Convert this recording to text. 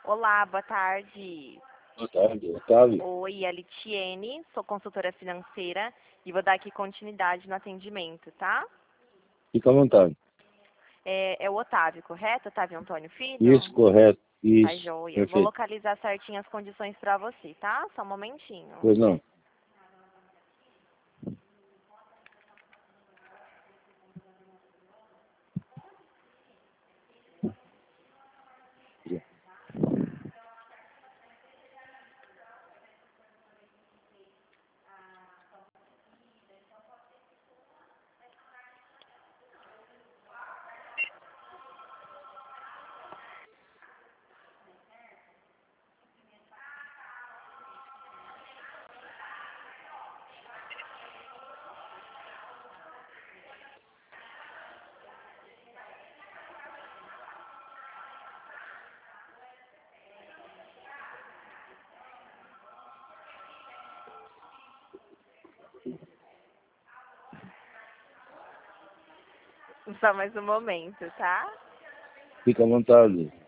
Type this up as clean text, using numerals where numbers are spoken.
Olá, boa tarde. Boa tarde, Otávio. Oi, é a Litiene, sou consultora financeira e vou dar aqui continuidade no atendimento, tá? Fica à vontade. É o Otávio, correto? Otávio Antônio Filho? Isso, correto. Tá Isso, joia. Vou perfeito. localizar certinho as condições pra você, tá? Só um momentinho. Pois não. Só mais um momento, tá? Fica à vontade.